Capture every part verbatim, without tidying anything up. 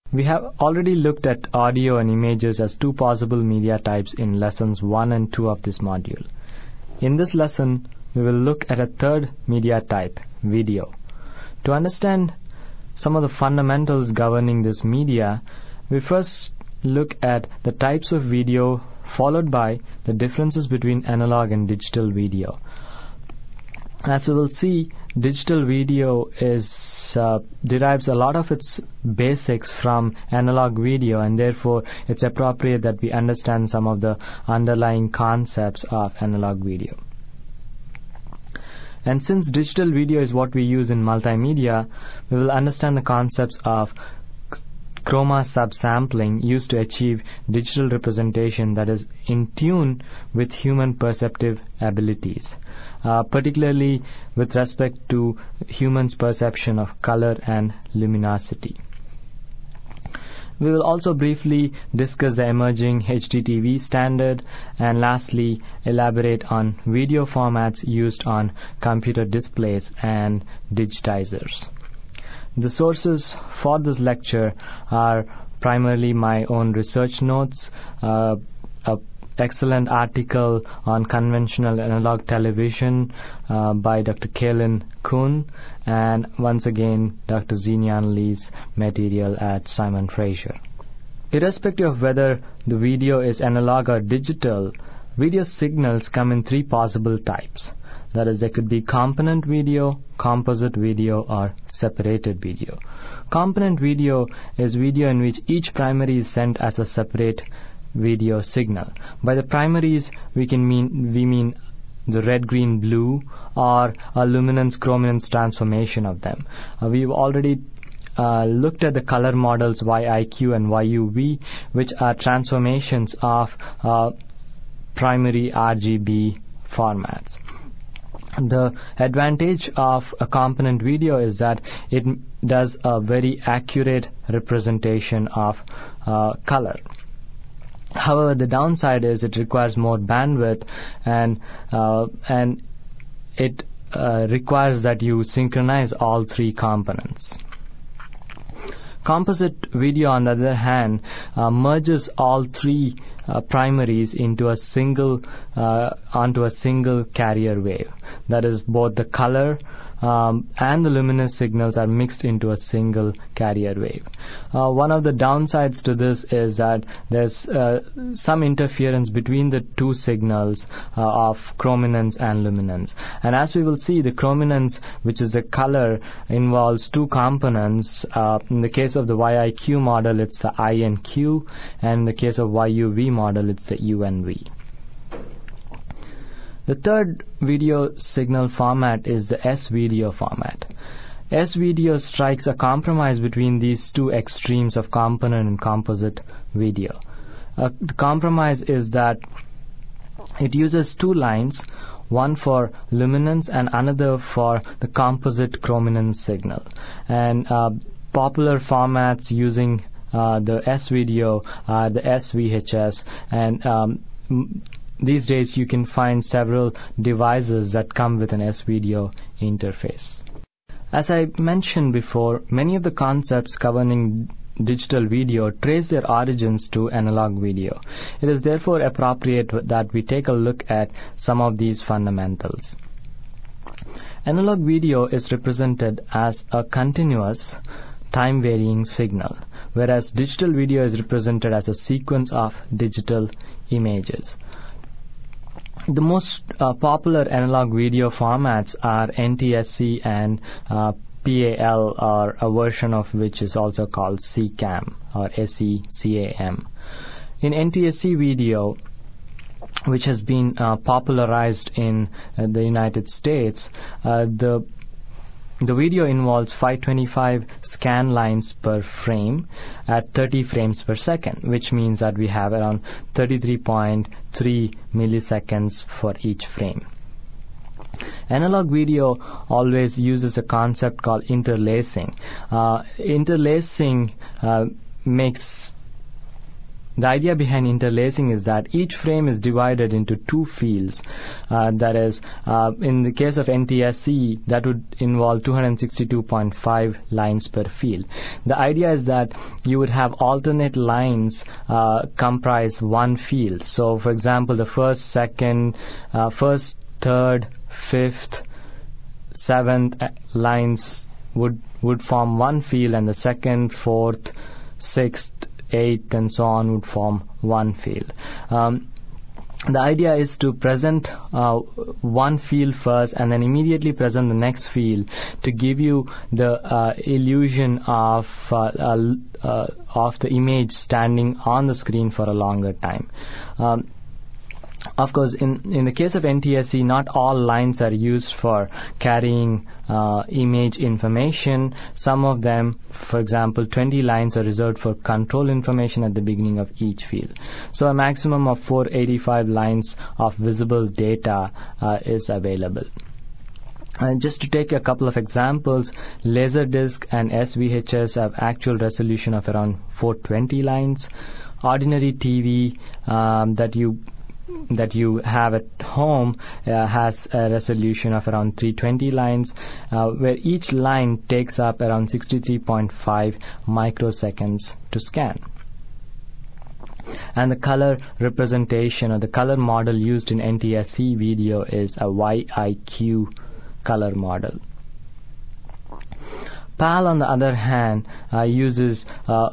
We have already looked at audio and images as two possible media types in lessons one and two of this module. In this lesson, we will look at a third media type, video. To understand some of the fundamentals governing this media, we first look at the types of video, followed by the differences between analog and digital video. As we will see, digital video is uh, derives a lot of its basics from analog video, and therefore it's appropriate that we understand some of the underlying concepts of analog video. And since digital video is what we use in multimedia, we will understand the concepts of chroma subsampling used to achieve digital representation that is in tune with human perceptive abilities, uh, particularly with respect to humans' perception of color and luminosity. We will also briefly discuss the emerging H D T V standard, and lastly elaborate on video formats used on computer displays and digitizers. The sources for this lecture are primarily my own research notes, uh, an excellent article on conventional analog television uh, by Doctor Kaylin Kuhn, and once again Doctor Zenian Lee's material at Simon Fraser. Irrespective of whether the video is analog or digital, video signals come in three possible types. That is, there could be component video, composite video, or separated video. Component video is video in which each primary is sent as a separate video signal. By the primaries, we can mean we mean the red, green, blue, or a luminance chrominance transformation of them. Uh, we've already uh, looked at the color models Y I Q and Y U V, which are transformations of uh, primary R G B formats. The advantage of a component video is that it does a very accurate representation of uh, color. However, the downside is it requires more bandwidth, and uh, and it uh, requires that you synchronize all three components. Composite video, on the other hand, uh, merges all three uh, primaries into a single uh, onto a single carrier wave. That is, both the color um, and the luminous signals are mixed into a single carrier wave. Uh, one of the downsides to this is that there's uh, some interference between the two signals uh, of chrominance and luminance. And as we will see, the chrominance, which is the color, involves two components. Uh, in the case of the Y I Q model, it's the I and Q, and in the case of Y U V model, it's the U and V. The third video signal format is the S-video format. S-video strikes a compromise between these two extremes of component and composite video. Uh, the compromise is that it uses two lines, one for luminance and another for the composite chrominance signal. And uh, popular formats using uh, the S-video are the S V H S, and um, m- these days you can find several devices that come with an S-video interface. As I mentioned before, many of the concepts governing digital video trace their origins to analog video. It is therefore appropriate that we take a look at some of these fundamentals. Analog video is represented as a continuous, time-varying signal, whereas digital video is represented as a sequence of digital images. The most uh, popular analog video formats are N T S C and uh, P A L, or a version of which is also called C CAM or S E C A M. In N T S C video, which has been uh, popularized in uh, the United States, uh, the The video involves five twenty-five scan lines per frame at thirty frames per second, which means that we have around thirty-three point three milliseconds for each frame. Analog video always uses a concept called interlacing. Uh, interlacing uh, makes the idea behind interlacing is that each frame is divided into two fields. Uh, that is, uh, in the case of N T S C, that would involve two hundred sixty-two point five lines per field. The idea is that you would have alternate lines uh, comprise one field. So, for example, the first, second, uh, first, third, fifth, seventh lines would would form one field, and the second, fourth, sixth, eighth, and so on would form one field. Um, the idea is to present uh, one field first and then immediately present the next field to give you the uh, illusion of uh, uh, uh, of the image standing on the screen for a longer time. Um, Of course, in, in the case of N T S C, not all lines are used for carrying uh, image information. Some of them, for example, twenty lines are reserved for control information at the beginning of each field. So a maximum of four hundred eighty-five lines of visible data uh, is available. Uh, just to take a couple of examples, Laserdisc and S V H S have actual resolution of around four hundred twenty lines. Ordinary T V um, that you that you have at home uh, has a resolution of around three hundred twenty lines, uh, where each line takes up around sixty-three point five microseconds to scan. And the color representation or the color model used in N T S C video is a Y I Q color model. PAL, on the other hand, uh, uses uh,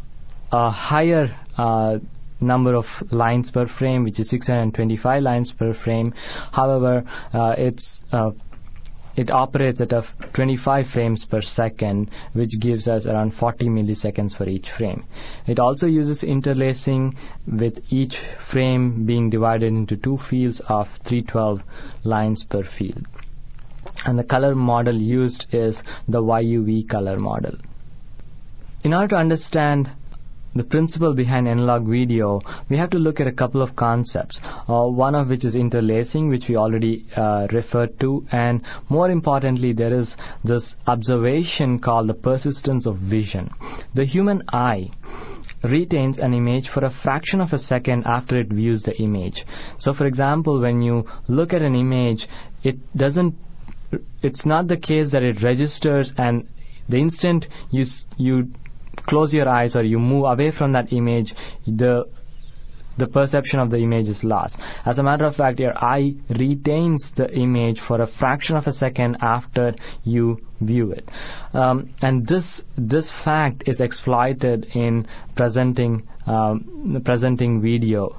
a higher uh, number of lines per frame, which is six hundred twenty-five lines per frame. However, uh, it's uh, it operates at a twenty-five frames per second, which gives us around forty milliseconds for each frame. It also uses interlacing, with each frame being divided into two fields of three hundred twelve lines per field. And the color model used is the Y U V color model. In order to understand the principle behind analog video, we have to look at a couple of concepts, uh, one of which is interlacing, which we already uh, referred to, and more importantly, there is this observation called the persistence of vision. The human eye retains an image for a fraction of a second after it views the image. So, for example, when you look at an image, it doesn't it's not the case that it registers, and the instant you you close your eyes or you move away from that image, the the perception of the image is lost. As a matter of fact, your eye retains the image for a fraction of a second after you view it, um, and this this fact is exploited in presenting um, presenting video.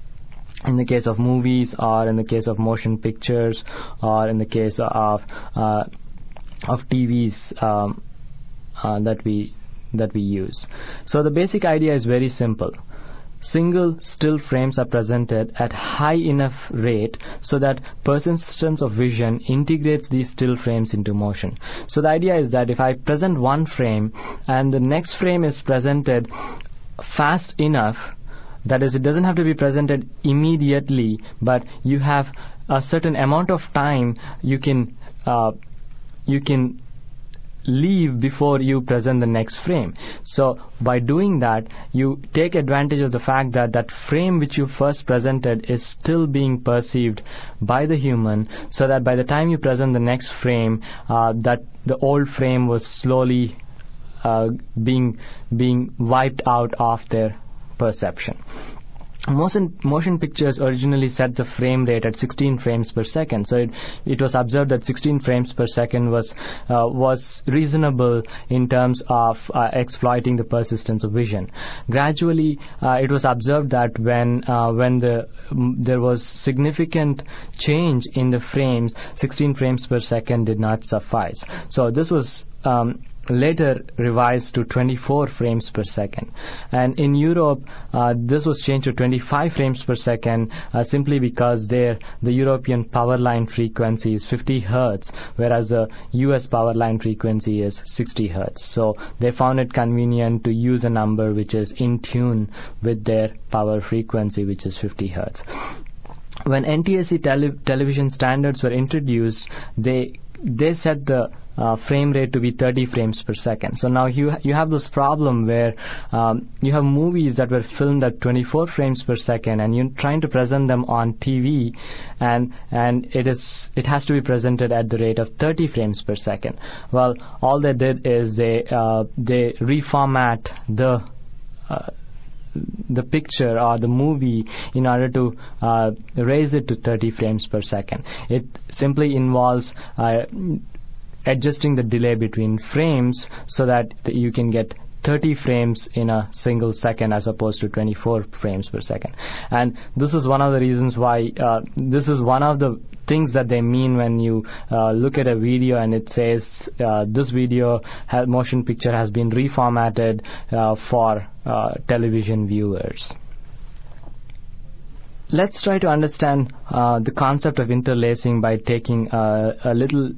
In the case of movies, or in the case of motion pictures, or in the case of uh, of T Vs um, uh, that we that we use. So the basic idea is very simple. Single still frames are presented at high enough rate so that persistence of vision integrates these still frames into motion. So the idea is that if I present one frame and the next frame is presented fast enough, that is, it doesn't have to be presented immediately, but you have a certain amount of time you can uh, you can leave before you present the next frame. So by doing that, you take advantage of the fact that that frame which you first presented is still being perceived by the human, so that by the time you present the next frame, uh, that the old frame was slowly uh, being being wiped out of their perception. Motion, motion pictures originally set the frame rate at sixteen frames per second. So it, it was observed that sixteen frames per second was uh, was reasonable in terms of uh, exploiting the persistence of vision. Gradually, uh, it was observed that when uh, when the m- there was significant change in the frames, sixteen frames per second did not suffice. So this was um, later revised to twenty-four frames per second, and in Europe uh, this was changed to twenty-five frames per second, uh, simply because there the European power line frequency is fifty hertz, whereas the U S power line frequency is sixty hertz. So they found it convenient to use a number which is in tune with their power frequency, which is fifty hertz. When N T S C tele- television standards were introduced, they they set the uh, frame rate to be thirty frames per second. So now you you have this problem where um, you have movies that were filmed at twenty-four frames per second, and you're trying to present them on T V, and and it is it has to be presented at the rate of thirty frames per second. Well, all they did is they uh, they reformat the uh, the picture or the movie in order to uh, raise it to thirty frames per second. It simply involves uh, adjusting the delay between frames so that you can get thirty frames in a single second as opposed to twenty-four frames per second. And this is one of the reasons why uh, this is one of the things that they mean when you uh, look at a video and it says uh, this video ha- motion picture has been reformatted uh, for uh, television viewers. Let's try to understand uh, the concept of interlacing by taking uh, a little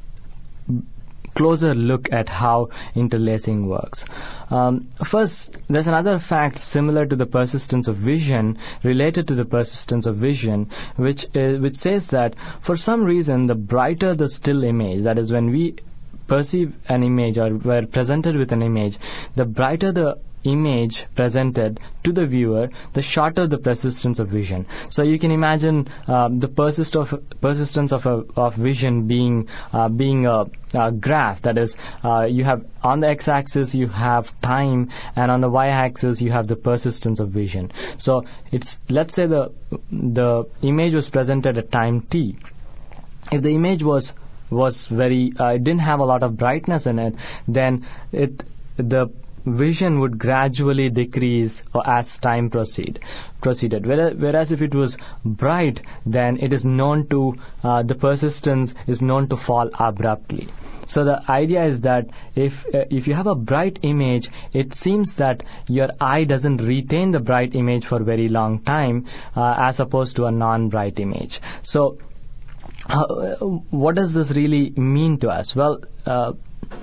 closer look at how interlacing works. Um, first, there's another fact similar to the persistence of vision, related to the persistence of vision, which is, which says that for some reason, the brighter the still image, that is, when we perceive an image or we're presented with an image, the brighter the image presented to the viewer, the shorter the persistence of vision. So you can imagine uh, the persist of, persistence of a, of vision being uh, being a, a graph. That is, uh, you have on the x-axis you have time, and on the y-axis you have the persistence of vision. So it's, let's say the the image was presented at time t. If the image was was very uh, it didn't have a lot of brightness in it, then it the vision would gradually decrease as time proceed proceeded. Whereas, whereas if it was bright, then it is known to uh, the persistence is known to fall abruptly. So the idea is that if uh, if you have a bright image, it seems that your eye doesn't retain the bright image for a very long time, uh, as opposed to a non-bright image. So uh, what does this really mean to us? Well, uh,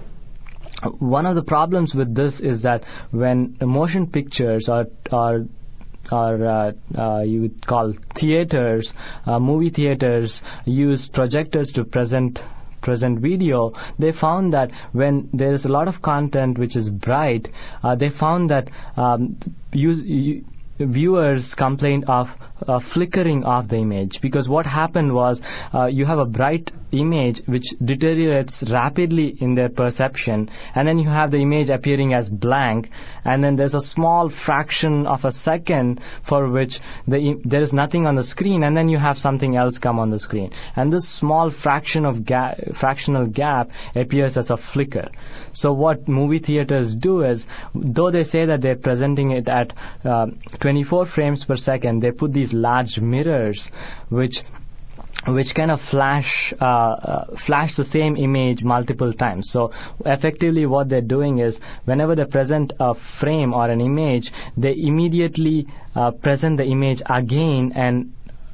one of the problems with this is that when motion pictures or or or uh, uh, you would call theaters, uh, movie theaters use projectors to present present video, they found that when there is a lot of content which is bright, uh, they found that um, you, you viewers complained of uh, flickering of the image, because what happened was uh, you have a bright image which deteriorates rapidly in their perception, and then you have the image appearing as blank, and then there's a small fraction of a second for which the im- there is nothing on the screen, and then you have something else come on the screen, and this small fraction of ga- fractional gap appears as a flicker. So what movie theaters do is, though they say that they're presenting it at uh, twenty-four frames per second, they put these large mirrors which which kind of flash uh, uh, flash the same image multiple times. So effectively what they're doing is, whenever they present a frame or an image, they immediately uh, present the image again, and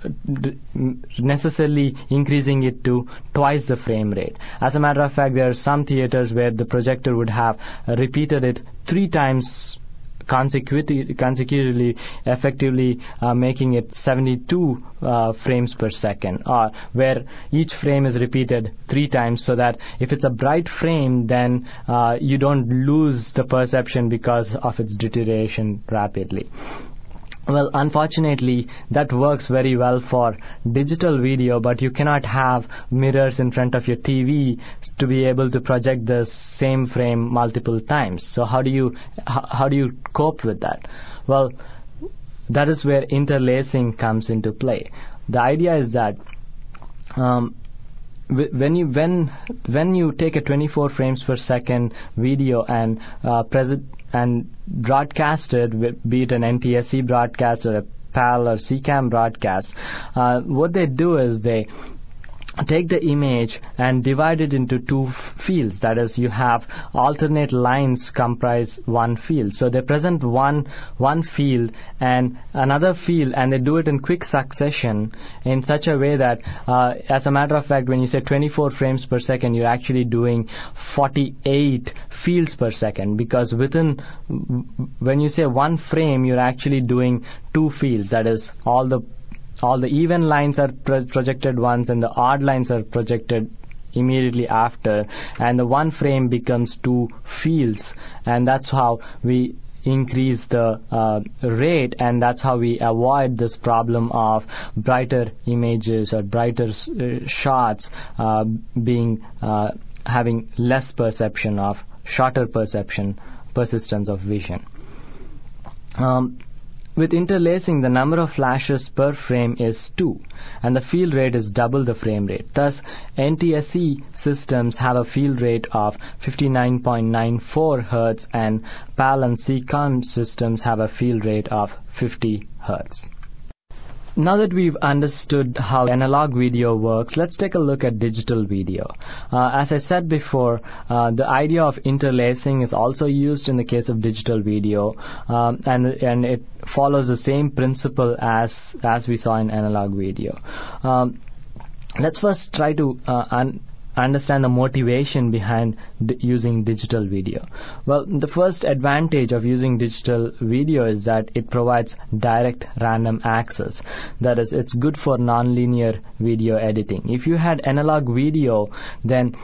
necessarily increasing it to twice the frame rate. As a matter of fact, there are some theaters where the projector would have uh, repeated it three times consecutively, consecutively effectively uh, making it seventy-two uh, frames per second, or where each frame is repeated three times, so that if it's a bright frame, then uh, you don't lose the perception because of its deterioration rapidly. Well, unfortunately, that works very well for digital video, but you cannot have mirrors in front of your T V to be able to project the same frame multiple times. So how do you how, how do you cope with that? Well, that is where interlacing comes into play. The idea is that um, when you when when you take a twenty-four frames per second video and uh, present and broadcast it, be it an N T S C broadcast or a PAL or C CAM broadcast, uh, what they do is they take the image and divide it into two f- fields. That is, you have alternate lines comprise one field. So they present one one field and another field, and they do it in quick succession in such a way that, uh, as a matter of fact, when you say twenty-four frames per second, you're actually doing forty-eight fields per second, because within, when you say one frame, you're actually doing two fields. That is, all the all the even lines are pro- projected once, and the odd lines are projected immediately after, and the one frame becomes two fields, and that's how we increase the uh, rate, and that's how we avoid this problem of brighter images or brighter uh, shots uh, being uh, having less perception of shorter perception persistence of vision. Um, With interlacing, the number of flashes per frame is two, and the field rate is double the frame rate. Thus, N T S C systems have a field rate of fifty-nine point nine four hertz, and PAL and C COM systems have a field rate of fifty hertz. Now that we've understood how analog video works, let's take a look at digital video. Uh, as I said before, uh, the idea of interlacing is also used in the case of digital video, um, and and it follows the same principle as as we saw in analog video. Um, let's first try to uh, un- understand the motivation behind d- using digital video. Well, the first advantage of using digital video is that it provides direct random access. That is, it's good for nonlinear video editing. If you had analog video, then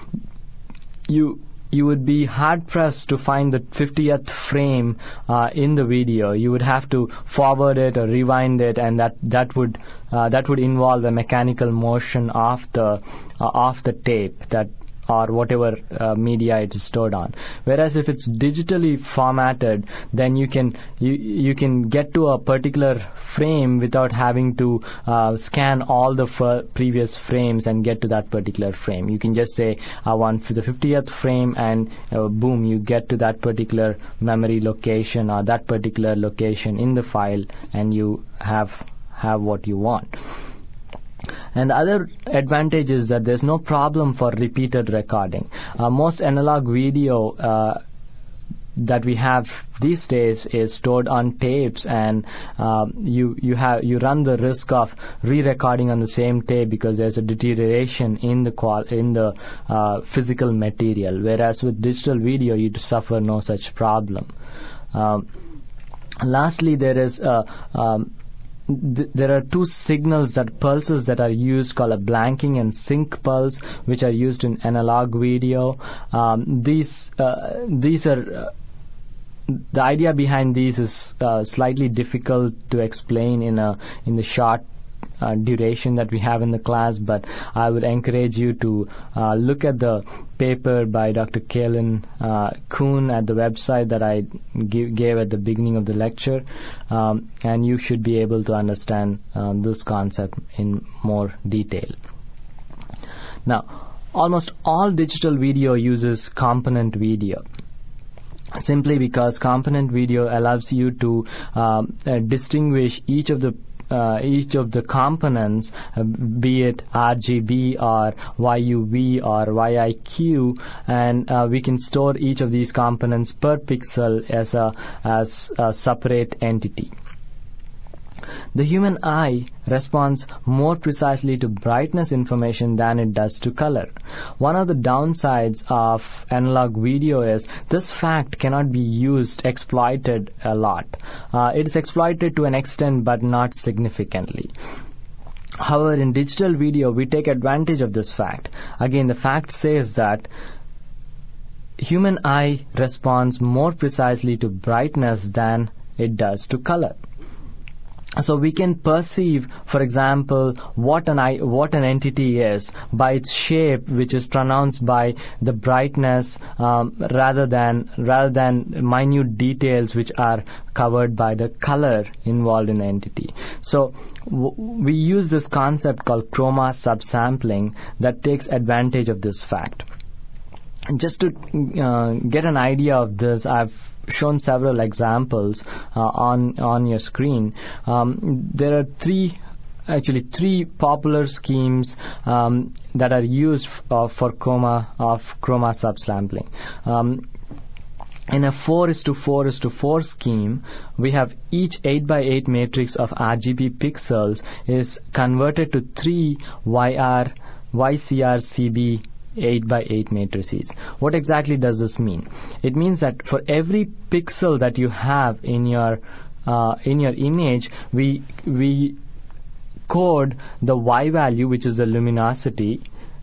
you you would be hard-pressed to find the fiftieth frame uh, in the video. You would have to forward it or rewind it, and that that would uh, that would involve a mechanical motion of the uh, of the tape that or whatever uh, media it is stored on. Whereas if it's digitally formatted, then you can you you can get to a particular frame without having to uh, scan all the f- previous frames and get to that particular frame. You can just say, I want the fiftieth frame, and uh, boom, you get to that particular memory location or that particular location in the file, and you have have what you want. And the other advantage is that there's no problem for repeated recording. Uh, most analog video uh, that we have these days is stored on tapes, and uh, you you have you run the risk of re-recording on the same tape because there's a deterioration in the qual in the uh, physical material. Whereas with digital video, you suffer no such problem. Um, lastly, there is a um, Th- there are two signals, that pulses that are used, called a blanking and sync pulse, which are used in analog video. Um, these uh, these are uh, the idea behind these is uh, slightly difficult to explain in a in the short uh, duration that we have in the class, but I would encourage you to uh, look at the paper by Doctor Kalen uh, Kuhn at the website that I give, gave at the beginning of the lecture, um, and you should be able to understand uh, this concept in more detail. Now, almost all digital video uses component video, simply because component video allows you to um, uh, distinguish each of the Uh, each of the components, uh, be it R G B or Y U V or Y I Q, and uh, we can store each of these components per pixel as a as a separate entity. The human eye responds more precisely to brightness information than it does to color. One of the downsides of analog video is this fact cannot be used, exploited a lot. Uh, it is exploited to an extent, but not significantly. However, in digital video, we take advantage of this fact. Again, the fact says that human eye responds more precisely to brightness than it does to color. So we can perceive, for example, what an I- what an entity is by its shape, which is pronounced by the brightness, um, rather than rather than minute details which are covered by the color involved in the entity. So w- we use this concept called chroma subsampling that takes advantage of this fact. Just to uh, get an idea of this, I've shown several examples uh, on on your screen. Um, there are three, actually three popular schemes um, that are used f- uh, for chroma of chroma subsampling. Um, In a four is to four is to four scheme, we have each eight by eight matrix of R G B pixels is converted to three Y R Y C R C B eight by eight matrices. What exactly does this mean? It means that for every pixel that you have in your uh, in your image, we we code the Y value, which is the luminosity,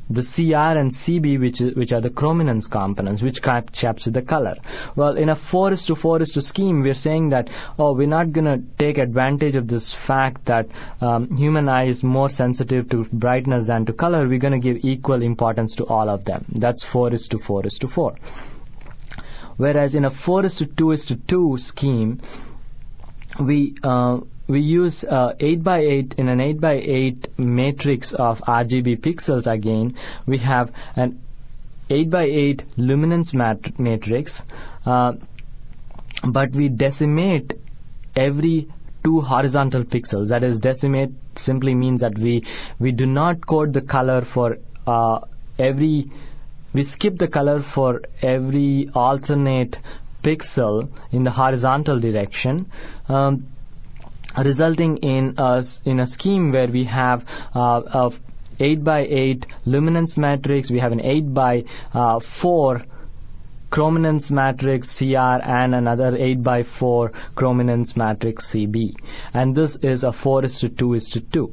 the C R and C B, which is, which are the chrominance components, which capture the color. Well, in a four is to four is to scheme, we're saying that, oh, we're not going to take advantage of this fact that um, human eye is more sensitive to brightness than to color. We're going to give equal importance to all of them. That's four is to four is to four. Whereas in a four is to two is to two scheme, we uh, we use uh, eight by eight in an eight by eight matrix of R G B pixels. Again, we have an eight by eight luminance mat- matrix, uh, but we decimate every two horizontal pixels. That is, decimate simply means that we we do not code the color for uh, every we skip the color for every alternate pixel in the horizontal direction, um, resulting in a, in a scheme where we have uh, a eight by eight luminance matrix, we have an eight by four chrominance matrix C R, and another eight by four chrominance matrix C B. And this is a four is to two is to two.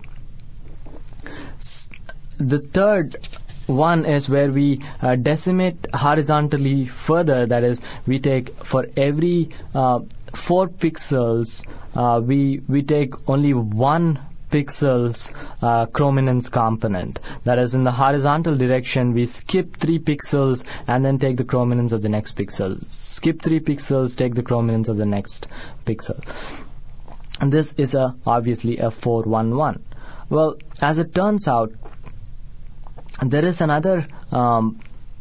The third one is where we uh, decimate horizontally further. That is, we take for every uh, four pixels, uh, we we take only one pixels uh, chrominance component. That is, in the horizontal direction, we skip three pixels and then take the chrominance of the next pixel. Skip three pixels, take the chrominance of the next pixel. And this is a obviously a four one one. Well, as it turns out, there is another um,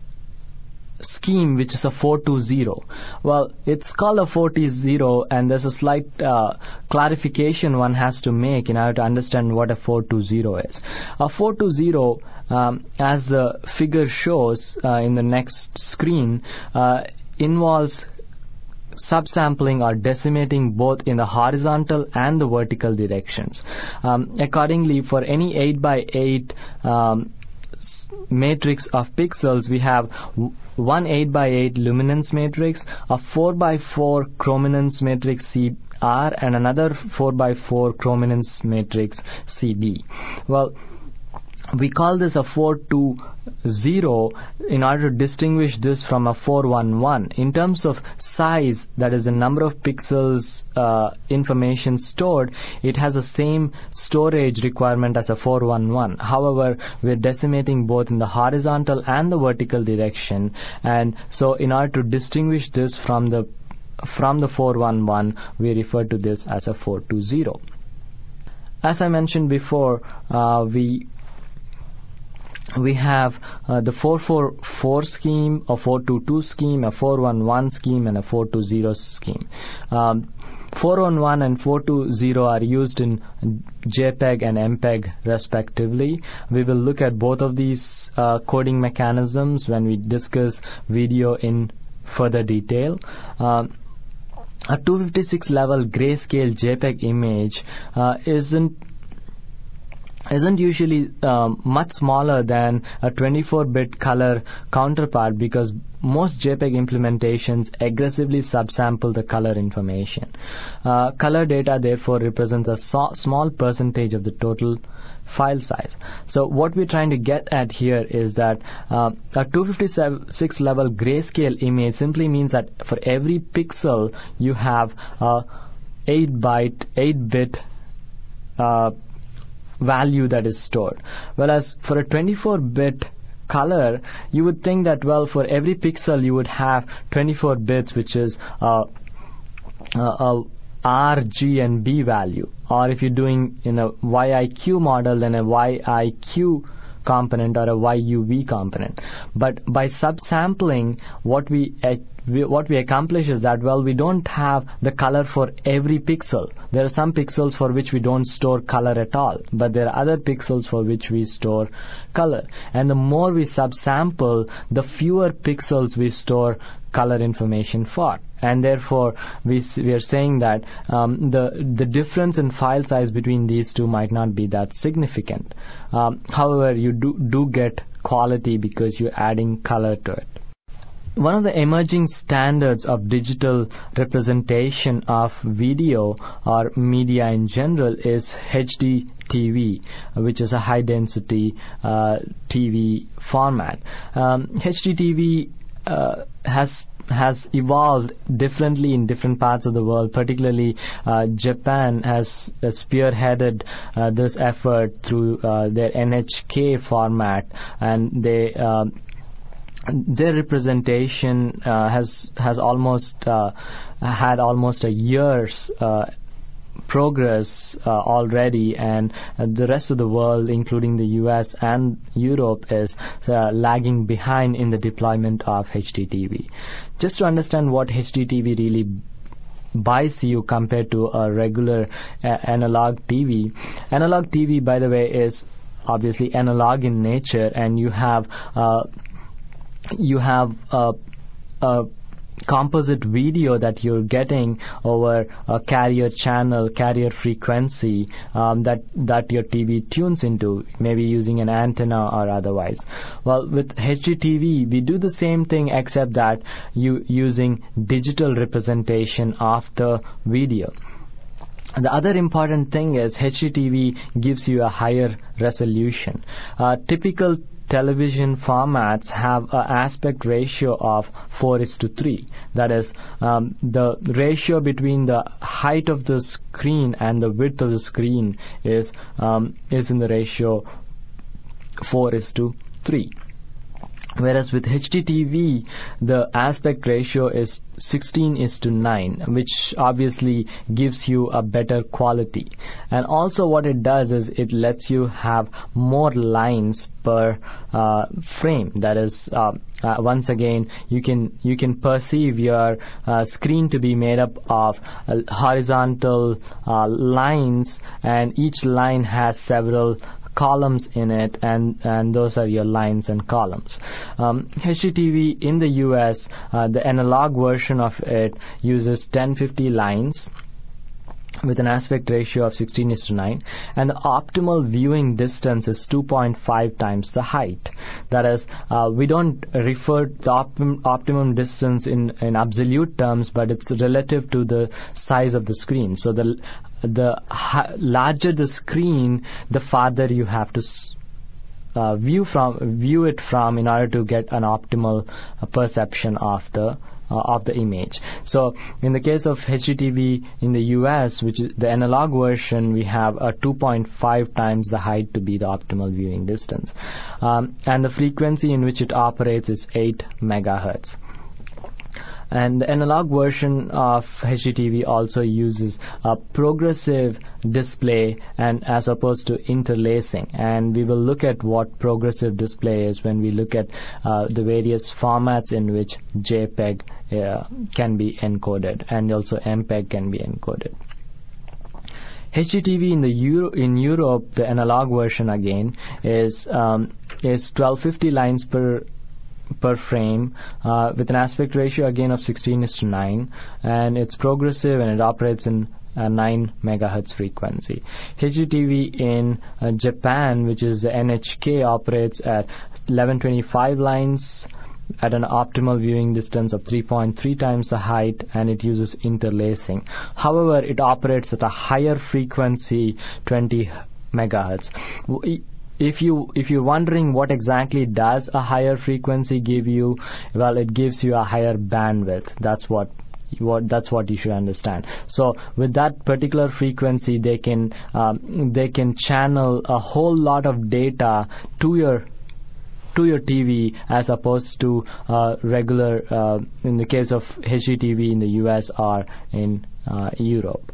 scheme which is a four two zero. Well, it's called a four two zero, and there's a slight uh, clarification one has to make in order to understand what a four two zero is. A four two zero, um, as the figure shows uh, in the next screen, uh, involves subsampling or decimating both in the horizontal and the vertical directions. Um, accordingly, for any eight by eight um, matrix of pixels, we have one eight by eight luminance matrix, a four by four chrominance matrix C R, and another four by four chrominance matrix C B. Well, we call this a four two zero in order to distinguish this from a four one one. In terms of size, that is the number of pixels uh, information stored, it has the same storage requirement as a four one one. However, we're decimating both in the horizontal and the vertical direction, and so in order to distinguish this from the from the four one one, we refer to this as a four two zero. As I mentioned before, uh, we We have uh, the four four four scheme, a four two two scheme, a four one one scheme, and a four two zero scheme. Um, four one one and four two zero are used in JPEG and MPEG respectively. We will look at both of these uh, coding mechanisms when we discuss video in further detail. Um, a two fifty-six level grayscale JPEG image uh, isn't isn't usually um, much smaller than a twenty-four bit color counterpart, because most JPEG implementations aggressively subsample the color information. Uh, color data therefore represents a so- small percentage of the total file size. So what we're trying to get at here is that uh, a two fifty-six level grayscale image simply means that for every pixel you have a eight byte, eight bit uh, value that is stored. Whereas for a twenty-four bit color, you would think that, well, for every pixel you would have twenty-four bits, which is uh, a, a R, G, and B value. Or if you're doing in a Y I Q model, then a Y I Q component or a Y U V component. But by subsampling, what we, uh, we what we accomplish is that, well, we don't have the color for every pixel. There are some pixels for which we don't store color at all, but there are other pixels for which we store color. And the more we subsample, the fewer pixels we store color information for. And therefore, we we are saying that um, the the difference in file size between these two might not be that significant. Um, however, you do do get quality because you're adding color to it. one of the emerging standards of digital representation of video or media in general is H D T V, which is a high-density uh, T V format. Um, H D T V uh, has has evolved differently in different parts of the world. Particularly, uh, Japan has uh, spearheaded uh, this effort through uh, their N H K format, and they uh, their representation uh, has has almost uh, had almost a year's uh, progress uh, already, and uh, the rest of the world, including the U S and Europe, is uh, lagging behind in the deployment of H D T V. Just to understand what H D T V really buys you compared to a regular uh, analog T V. Analog T V, by the way, is obviously analog in nature, and you have uh, you have a, a composite video that you're getting over a carrier channel, carrier frequency um, that that your T V tunes into, maybe using an antenna or otherwise. Well, with H D T V, we do the same thing, except that you using digital representation of the video. The other important thing is H D T V gives you a higher resolution. Uh, typical television formats have an aspect ratio of four is to three. That is, um, the ratio between the height of the screen and the width of the screen is um, is in the ratio four is to three. Whereas with H D T V, the aspect ratio is sixteen is to nine, which obviously gives you a better quality. And also what it does is it lets you have more lines per uh, frame. That is, uh, uh, once again, you can you can perceive your uh, screen to be made up of uh, horizontal uh, lines, and each line has several columns in it, and and those are your lines and columns. Um, H D T V in the U S, uh, the analog version of it uses ten fifty lines with an aspect ratio of sixteen is to nine, and the optimal viewing distance is two point five times the height. That is, uh, we don't refer to the optim- optimum distance in, in absolute terms, but it's relative to the size of the screen. So the the ha- larger the screen, the farther you have to s- uh, view from view it from in order to get an optimal uh, perception of the uh, of the image. So in the case of H D T V in the U S, which is the analog version, we have a two point five times the height to be the optimal viewing distance, um, and the frequency in which it operates is eight megahertz. And the analog version of H D T V also uses a progressive display and as opposed to interlacing. And we will look at what progressive display is when we look at uh, the various formats in which JPEG uh, can be encoded, and also M P E G can be encoded. H D T V in the Euro- in Europe, the analog version again is um, is twelve fifty lines per per frame, uh, with an aspect ratio again of sixteen is to nine, and it's progressive and it operates in a nine megahertz frequency. H D T V in uh, Japan, which is the N H K, operates at eleven twenty-five lines at an optimal viewing distance of three point three times the height, and it uses interlacing. However, it operates at a higher frequency, twenty megahertz. If you if you're wondering what exactly does a higher frequency give you, well, it gives you a higher bandwidth. That's what what that's what you should understand. So with that particular frequency, they can um, they can channel a whole lot of data to your to your T V, as opposed to uh, regular uh, in the case of H D T V in the U S or in uh, Europe.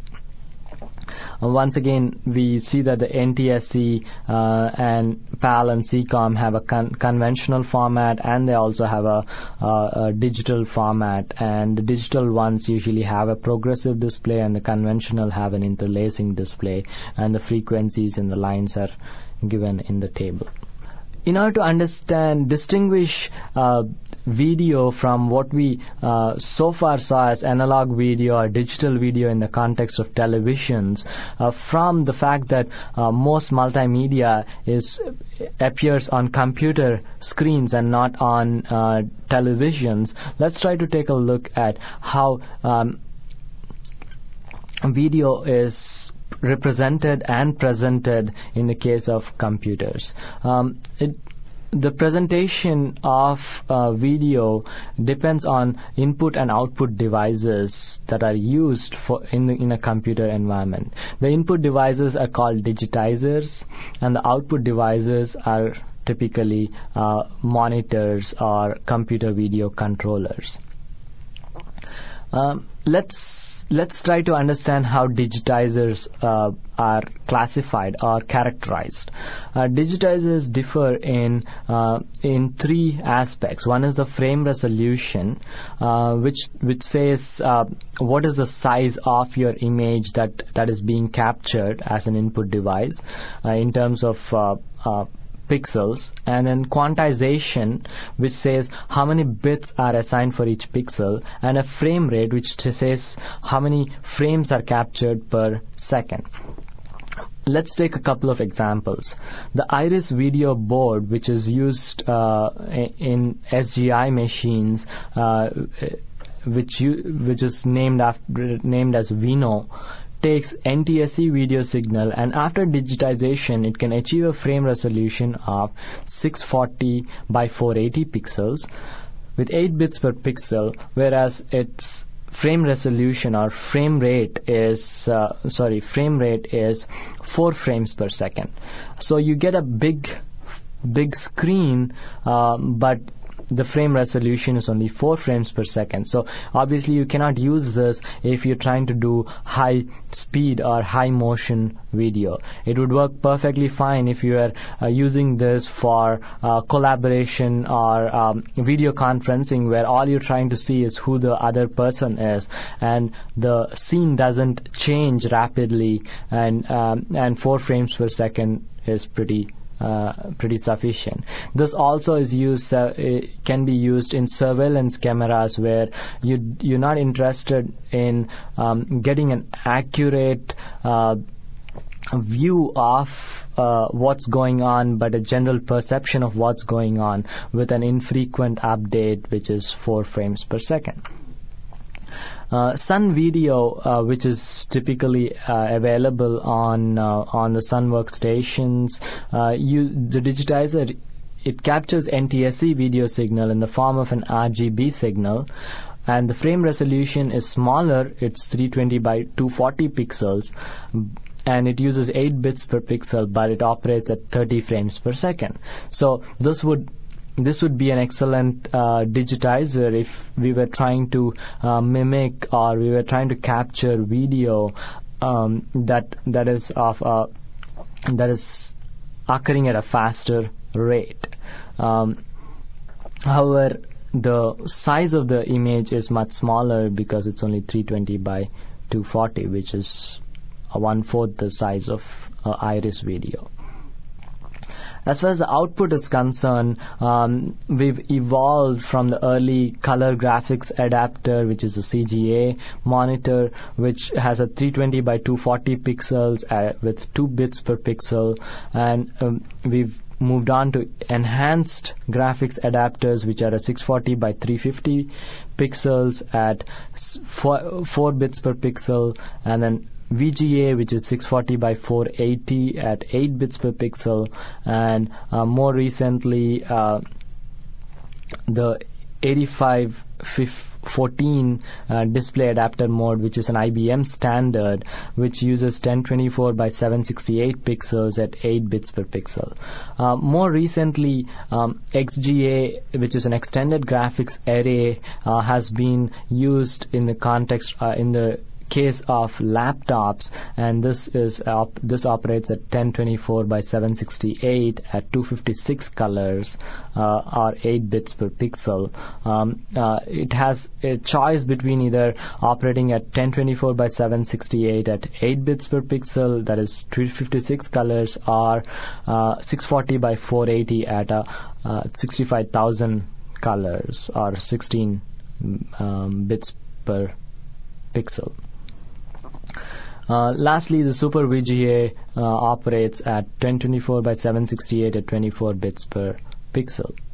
Uh, once again, we see that the N T S C uh, and PAL and C COM have a con- conventional format, and they also have a, uh, a digital format. And the digital ones usually have a progressive display, and the conventional have an interlacing display, and the frequencies and the lines are given in the table. In order to understand, distinguish uh, video from what we uh, so far saw as analog video or digital video in the context of televisions, uh, from the fact that uh, most multimedia is appears on computer screens and not on uh, televisions, let's try to take a look at how um, video is represented and presented in the case of computers. Um, it, the presentation of uh, video depends on input and output devices that are used for in the, in a computer environment. The input devices are called digitizers, and the output devices are typically uh, monitors or computer video controllers. Um, let's Let's try to understand how digitizers uh, are classified or characterized. Uh, digitizers differ in uh, in three aspects. One is the frame resolution, uh, which which says uh, what is the size of your image that that is being captured as an input device uh, in terms of uh, uh, pixels, and then quantization, which says how many bits are assigned for each pixel, and a frame rate, which says how many frames are captured per second. Let's take a couple of examples. The Iris video board, which is used uh, in S G I machines, uh, which you, which is named after named as Vino, takes N T S C video signal, and after digitization it can achieve a frame resolution of six forty by four eighty pixels with eight bits per pixel, whereas its frame resolution or frame rate is uh, sorry frame rate is four frames per second. So you get a big big screen, uh, but the frame resolution is only four frames per second. So obviously you cannot use this if you're trying to do high speed or high motion video. It would work perfectly fine if you are uh, using this for uh, collaboration or um, video conferencing, where all you're trying to see is who the other person is, and the scene doesn't change rapidly, and um, and four frames per second is pretty Uh, pretty sufficient. This also is used uh, can be used in surveillance cameras, where you you're not interested in um, getting an accurate uh, view of uh, what's going on, but a general perception of what's going on with an infrequent update, which is four frames per second. Uh, Sun Video, uh, which is typically uh, available on uh, on the Sun workstations, uh, you, the digitizer, it captures N T S C video signal in the form of an R G B signal, and the frame resolution is smaller. It's three twenty by two forty pixels, and it uses eight bits per pixel, but it operates at thirty frames per second. So this would This would be an excellent uh, digitizer if we were trying to uh, mimic or we were trying to capture video um, that that is of uh, that is occurring at a faster rate. Um, however, the size of the image is much smaller because it's only three twenty by two forty, which is a one fourth the size of uh, Iris video. As far as the output is concerned, um, we've evolved from the early color graphics adapter, which is a C G A monitor, which has a three twenty by two forty pixels uh, with two bits per pixel, and um, we've moved on to enhanced graphics adapters, which are a six forty by three fifty pixels at four, four bits per pixel, and then V G A, which is six forty by four eighty at eight bits per pixel, and uh, more recently uh, the eighty-five fourteen uh, display adapter mode, which is an I B M standard, which uses ten twenty-four by seven sixty-eight pixels at eight bits per pixel. Uh, more recently, um, X G A, which is an extended graphics array, uh, has been used in the context uh, in the case of laptops, and this is op- this operates at ten twenty-four by seven sixty-eight at two fifty-six colors, uh, or eight bits per pixel. Um, uh, it has a choice between either operating at ten twenty-four by seven sixty-eight at eight bits per pixel, that is two fifty-six colors, or uh, six forty by four eighty at a uh, sixty-five thousand colors, or sixteen um, bits per pixel. Uh, lastly, the Super V G A uh, operates at ten twenty-four by seven sixty-eight at twenty-four bits per pixel.